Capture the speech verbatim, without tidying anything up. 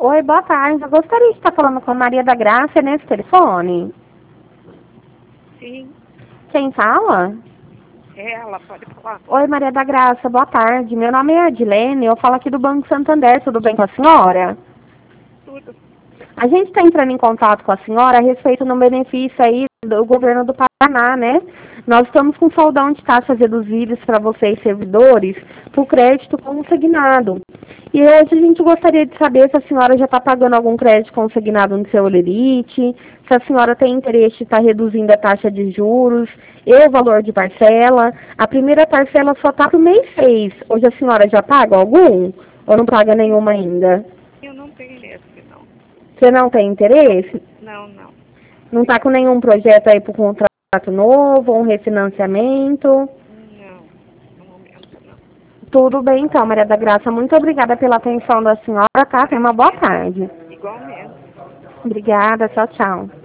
Oi, boa tarde. Eu gostaria de estar falando com a Maria da Graça nesse telefone. Sim, Quem fala? é ela, pode falar. Oi, Maria da Graça, boa tarde. Meu nome é Adilene, eu falo aqui do Banco Santander. Tudo bem com a senhora? Tudo. A gente está entrando em contato com a senhora a respeito do benefício aí do governo do Paraná, né? Nós estamos com saudão de taxas reduzidas para vocês, servidores, por crédito consignado. E hoje a gente gostaria de saber se a senhora já está pagando algum crédito consignado no seu Olerite, se a senhora tem interesse em estar reduzindo a taxa de juros e o valor de parcela. A primeira parcela só está para o mês seis. Hoje a senhora já paga algum? Ou não paga nenhuma ainda? Eu não tenho interesse, não. Você não tem interesse? Não, não. Não está com nenhum projeto aí para o contrato novo, um refinanciamento? Não, no momento não. Tudo bem então, Maria da Graça. Muito obrigada pela atenção da senhora, tá? Tenha uma boa tarde. Igualmente. Obrigada, tchau, tchau.